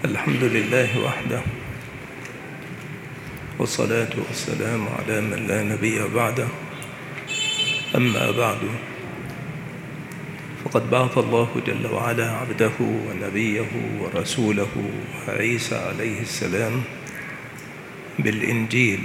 الحمد لله وحده، والصلاة والسلام على من لا نبي بعده. أما بعد، فقد بعث الله جل وعلا عبده ونبيه ورسوله عيسى عليه السلام بالإنجيل.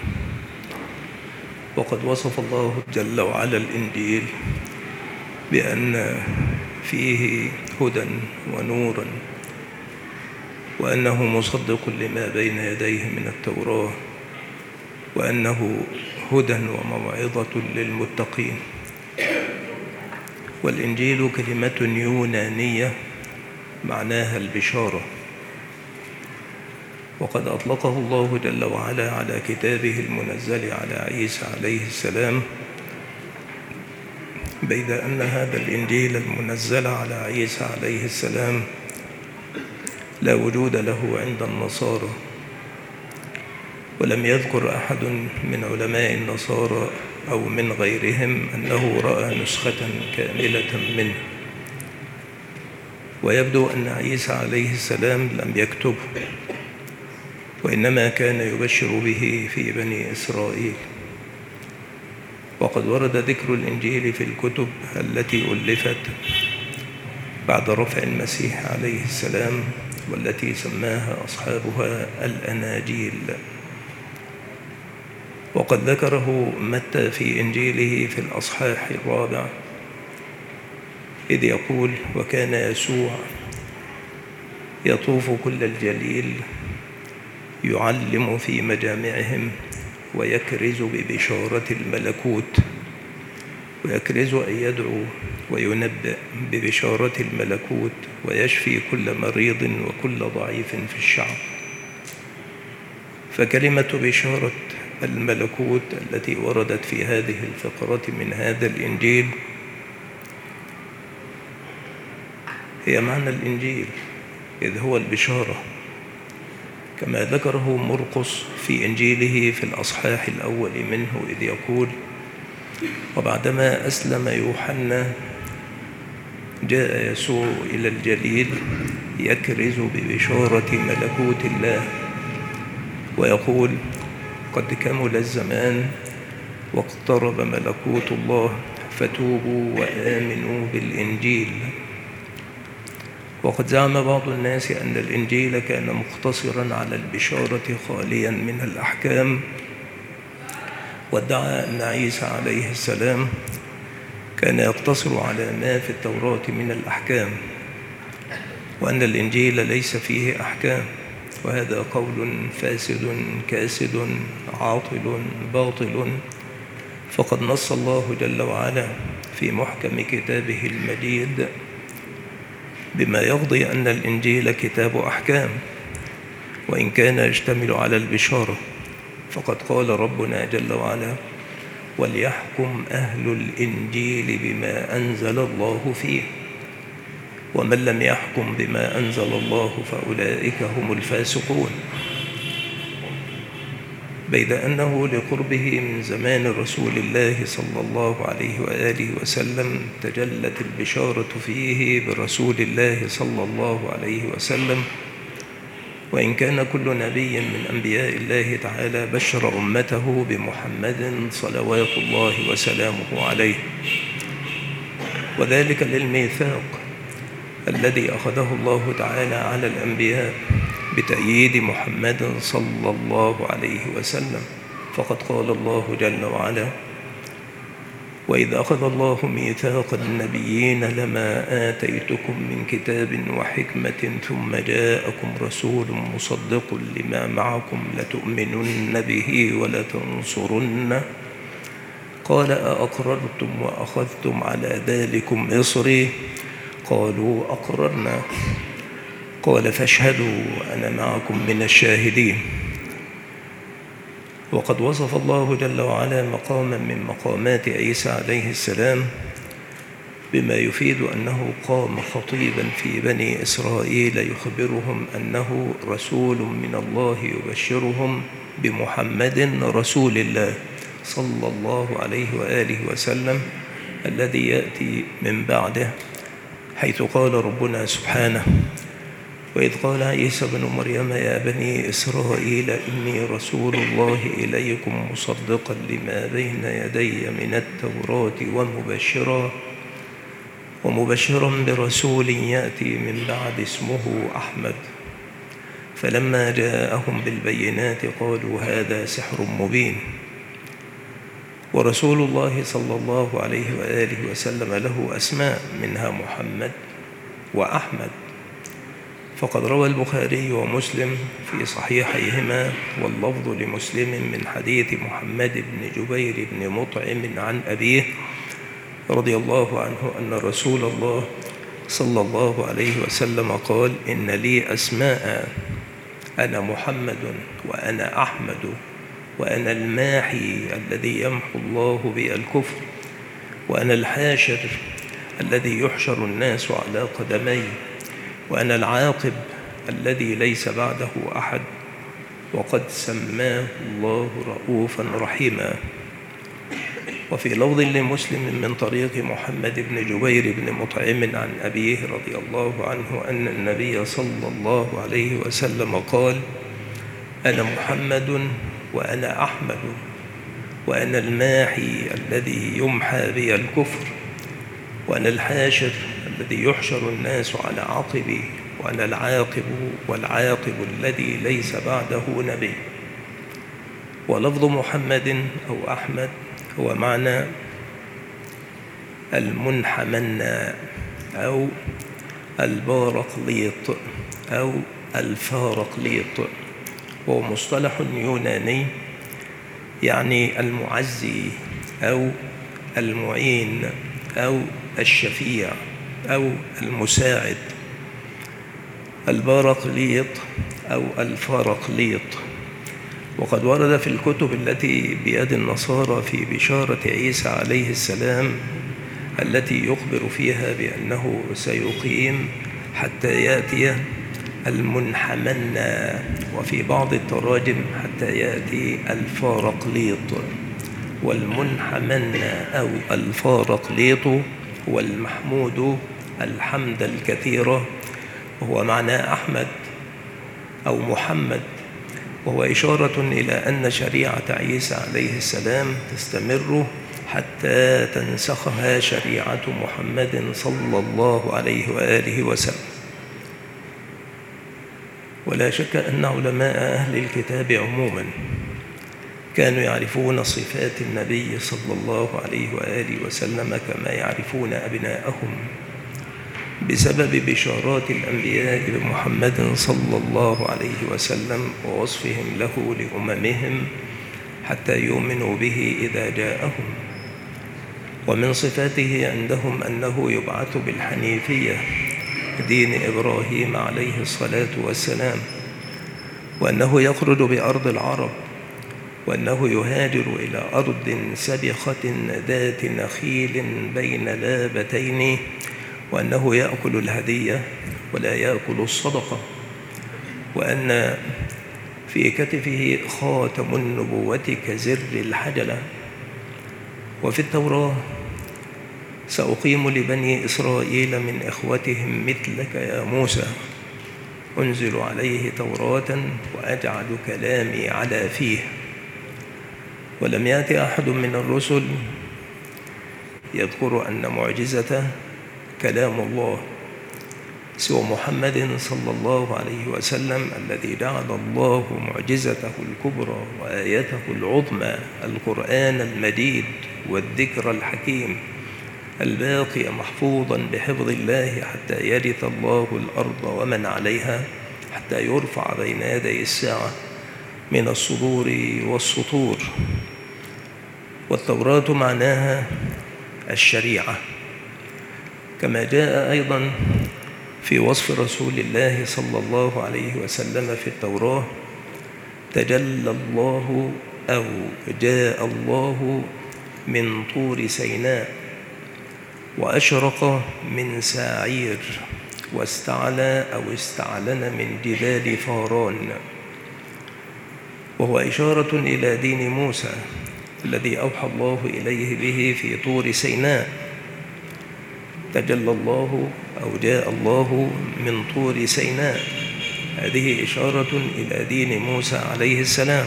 وقد وصف الله جل وعلا الإنجيل بأن فيه هدى ونورا، وأنه مصدق لما بين يديه من التوراة، وأنه هدى وموعظة للمتقين. والإنجيل كلمة يونانية معناها البشارة، وقد أطلقه الله جل وعلا على كتابه المنزل على عيسى عليه السلام، بيد أن هذا الإنجيل المنزل على عيسى عليه السلام لا وجود له عند النصارى، ولم يذكر أحد من علماء النصارى أو من غيرهم أنه رأى نسخة كاملة منه. ويبدو أن عيسى عليه السلام لم يكتبه، وإنما كان يبشر به في بني إسرائيل. وقد ورد ذكر الإنجيل في الكتب التي ألفت بعد رفع المسيح عليه السلام، والتي سماها أصحابها الأناجيل. وقد ذكره متى في إنجيله في الأصحاح 4، إذ يقول: وكان يسوع يطوف كل الجليل يعلم في مجامعهم ويكرز ببشارة الملكوت. ويكرز أن يدعو وينبئ ببشارة الملكوت، ويشفي كل مريض وكل ضعيف في الشعب. فكلمة بشارة الملكوت التي وردت في هذه الفقرة من هذا الإنجيل هي معنى الإنجيل، إذ هو البشارة، كما ذكره مرقس في إنجيله في الأصحاح الأول منه، إذ يقول: وبعدما أسلم يوحنا جاء يسوع إلى الجليل يكرز ببشارة ملكوت الله، ويقول: قد كمل الزمان واقترب ملكوت الله، فتوبوا وآمنوا بالإنجيل. وقد زعم بعض الناس أن الإنجيل كان مقتصرا على البشارة خاليا من الأحكام، وادعى أن عيسى عليه السلام كان يقتصر على ما في التوراة من الأحكام، وأن الإنجيل ليس فيه أحكام. وهذا قول فاسد كاسد عاطل باطل، فقد نص الله جل وعلا في محكم كتابه المجيد بما يقضي أن الإنجيل كتاب أحكام، وإن كان يشتمل على البشارة. فقد قال ربنا جل وعلا: وليحكم أهل الإنجيل بما أنزل الله فيه، ومن لم يحكم بما أنزل الله فأولئك هم الفاسقون. بيد أنه لقربه من زمان رسول الله صلى الله عليه وآله وسلم تجلت البشارة فيه برسول الله صلى الله عليه وسلم، وإن كان كل نبي من أنبياء الله تعالى بشر أمته بمحمد صلوات الله وسلامه عليه، وذلك للميثاق الذي أخذه الله تعالى على الأنبياء بتأييد محمد صلى الله عليه وسلم. فقد قال الله جل وعلا: وإذ أخذ الله ميثاق النبيين لما آتيتكم من كتاب وحكمة ثم جاءكم رسول مصدق لما معكم لتؤمنن به ولتنصرنه قال أأقررتم وأخذتم على ذلكم إصري قالوا أقررنا قال فاشهدوا أنا معكم من الشاهدين. وقد وصف الله جل وعلا مقاما من مقامات عيسى عليه السلام بما يفيد أنه قام خطيبا في بني إسرائيل يخبرهم أنه رسول من الله يبشرهم بمحمد رسول الله صلى الله عليه وآله وسلم الذي يأتي من بعده، حيث قال ربنا سبحانه: وإذ قال عيسى بن مريم يا بني إسرائيل إني رسول الله إليكم مصدقا لما بين يدي من التوراة ومبشرا برسول يأتي من بعد اسمه أحمد. فلما جاءهم بالبينات قالوا هذا سحر مبين. ورسول الله صلى الله عليه وآله وسلم له أسماء منها محمد وأحمد. فقد روى البخاري ومسلم في صحيحيهما واللفظ لمسلم من حديث محمد بن جبير بن مطعم عن أبيه رضي الله عنه أن رسول الله صلى الله عليه وسلم قال إن لي أسماء أنا محمد وأنا أحمد وأنا الماحي الذي يمحو الله بي الكفر وأنا الحاشر الذي يحشر الناس على قدمي وأنا العاقب الذي ليس بعده أحد وقد سماه الله رؤوفا رحيما. وفي لفظ لمسلم من طريق محمد بن جبير بن مطعم عن أبيه رضي الله عنه أن النبي صلى الله عليه وسلم قال أنا محمد وأنا أحمد وأنا الماحي الذي يمحى بي الكفر وأنا الحاشر الذي يحشر الناس على عقبي وأنا العاقب والعاقب الذي ليس بعده نبي. ولفظ محمد أو أحمد هو معنى المنحمن أو البارقليط أو الفارقليط، وهو مصطلح يوناني يعني المعزي أو المعين أو الشفيع أو المساعد. البارقليط أو الفارقليط. وقد ورد في الكتب التي بيد النصارى في بشارة عيسى عليه السلام التي يخبر فيها بأنه سيقيم حتى يأتي المنحمن، وفي بعض التراجم حتى يأتي الفارقليط. والمنحمن أو الفارقليط هو المحمود الحمد الكثير، وهو معنى أحمد أو محمد، وهو إشارة إلى أن شريعة عيسى عليه السلام تستمر حتى تنسخها شريعة محمد صلى الله عليه وآله وسلم. ولا شك أن علماء أهل الكتاب عموما كانوا يعرفون صفات النبي صلى الله عليه وآله وسلم كما يعرفون أبناءهم بسبب بشارات الأنبياء بمحمد صلى الله عليه وسلم ووصفهم له لأممهم حتى يؤمنوا به إذا جاءهم. ومن صفاته عندهم أنه يبعث بالحنيفية دين إبراهيم عليه الصلاة والسلام، وأنه يخرج بأرض العرب، وأنه يهاجر إلى أرض سبخة ذات نخيل بين لابتين، وأنه يأكل الهدية ولا يأكل الصدقة، وأن في كتفه خاتم النبوة كزر الحجلة. وفي التوراة سأقيم لبني إسرائيل من إخوتهم مثلك يا موسى، أنزل عليه توراة وأجعل كلامي على فيه. ولم يأتي أحد من الرسل يذكر أن معجزة كلام الله سوى محمد صلى الله عليه وسلم الذي جعل الله معجزته الكبرى وآيته العظمى القرآن المجيد والذكر الحكيم الباقي محفوظا بحفظ الله حتى يرث الله الأرض ومن عليها، حتى يرفع بين يدي الساعة من الصدور والسطور. والتوراة معناها الشريعة، كما جاء أيضا في وصف رسول الله صلى الله عليه وسلم في التوراة: تجلى الله أو جاء الله من طور سيناء وأشرق من ساعير واستعلى أو استعلن من جبال فاران. وهو إشارة إلى دين موسى الذي أوحى الله إليه به في طور سيناء. تجلى الله أو جاء الله من طور سيناء هذه إشارة إلى دين موسى عليه السلام.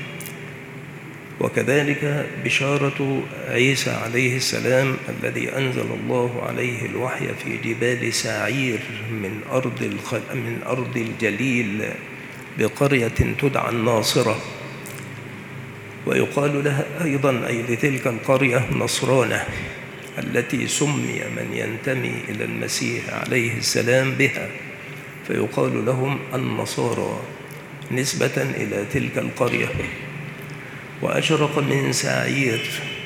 وكذلك بشارة عيسى عليه السلام الذي أنزل الله عليه الوحي في جبال ساعير من أرض الجليل بقرية تدعى الناصرة، ويقال لها أيضا أي لتلك القرية نصرانة، التي سمي من ينتمي إلى المسيح عليه السلام بها، فيقال لهم النصارى نسبة إلى تلك القرية. وأشرق من ساعير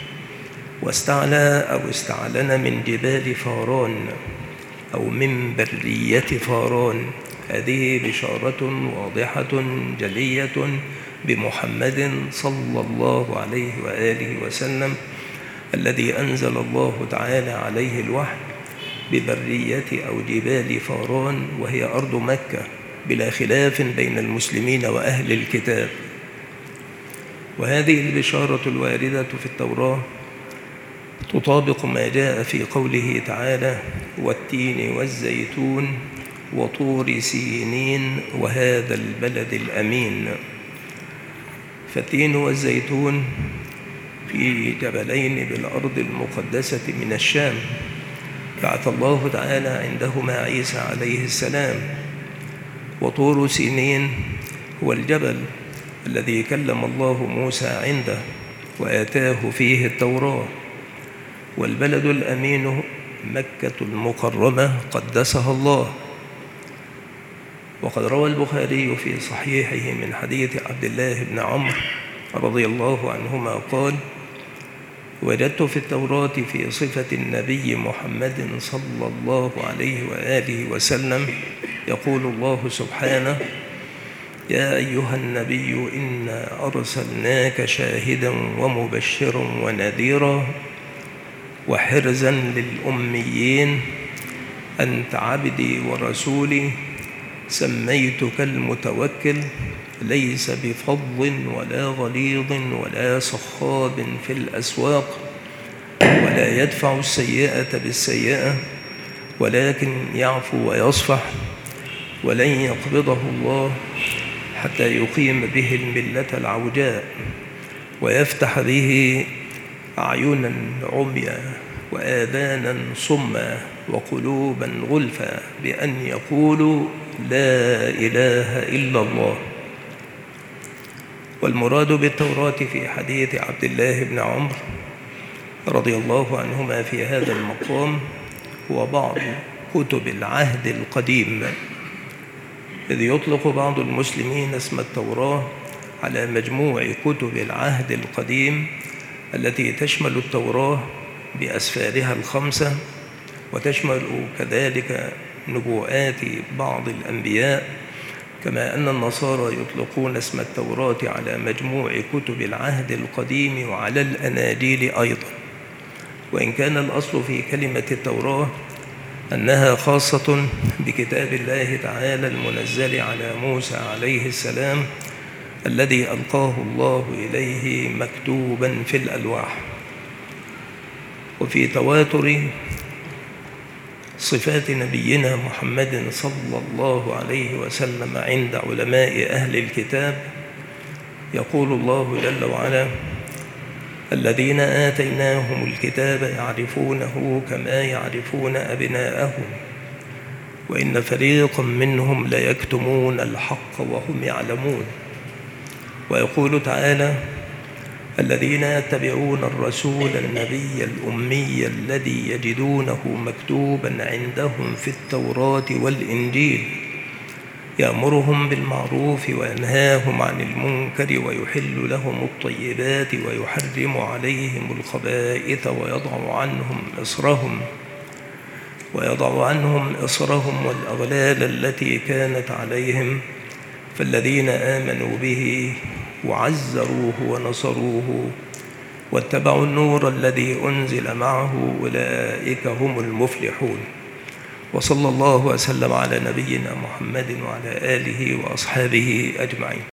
واستعلن من جبال فاران أو من برية فاران. هذه بشارة واضحة جلية بمحمد صلى الله عليه وآله وسلم الذي أنزل الله تعالى عليه الوحي ببرية أو جبال فاران، وهي أرض مكة بلا خلاف بين المسلمين وأهل الكتاب. وهذه البشارة الواردة في التوراة تطابق ما جاء في قوله تعالى: والتين والزيتون وطور سينين وهذا البلد الأمين. فالتين والزيتون في جبلين بالأرض المقدسة من الشام، بعث الله تعالى عندهما عيسى عليه السلام. وطور سينين هو الجبل الذي كلم الله موسى عنده وآتاه فيه التوراة. والبلد الأمين مكة المكرمة قدسها الله. وقد روى البخاري في صحيحه من حديث عبد الله بن عمرو رضي الله عنهما قال: وجدت في التوراة في صفة النبي محمد صلى الله عليه وآله وسلم يقول الله سبحانه: يا أيها النبي إنا أرسلناك شاهدا ومبشرا ونذيرا وحرزا للأميين أنت عبدي ورسولي سميتك المتوكل ليس بفظ ولا غليظ ولا صخاب في الأسواق ولا يدفع السيئة بالسيئة ولكن يعفو ويصفح ولن يقبضه الله حتى يقيم به الملة العوجاء ويفتح به أعينا عميا وآذانا صما وقلوبا غلفا بأن يقولوا لا إله إلا الله. والمراد بالتوراة في حديث عبد الله بن عمرو رضي الله عنهما في هذا المقام هو بعض كتب العهد القديم، إذ يطلق بعض المسلمين اسم التوراة على مجموع كتب العهد القديم التي تشمل التوراة بأسفارها الخمسة، وتشمل كذلك نبوءات بعض الأنبياء، كما أن النصارى يطلقون اسم التوراة على مجموع كتب العهد القديم وعلى الأناجيل أيضا. وإن كان الأصل في كلمة التوراة أنها خاصة بكتاب الله تعالى المنزل على موسى عليه السلام الذي ألقاه الله إليه مكتوبا في الألواح. وفي تواتر صفات نبينا محمد صلى الله عليه وسلم عند علماء أهل الكتاب يقول الله جل وعلا: الذين آتيناهم الكتاب يعرفونه كما يعرفون أبناءهم وإن فريقا منهم ليكتمون الحق وهم يعلمون. ويقول تعالى: الذين يتبعون الرسول النبي الأمي الذي يجدونه مكتوبا عندهم في التوراة والإنجيل يأمرهم بالمعروف وينهاهم عن المنكر ويحل لهم الطيبات ويحرم عليهم الخبائث ويضع عنهم إصرهم والأغلال التي كانت عليهم، فالذين آمنوا به وعزروه ونصروه واتبعوا النور الذي أنزل معه أولئك هم المفلحون. وصلى الله وسلم على نبينا محمد وعلى آله وأصحابه أجمعين.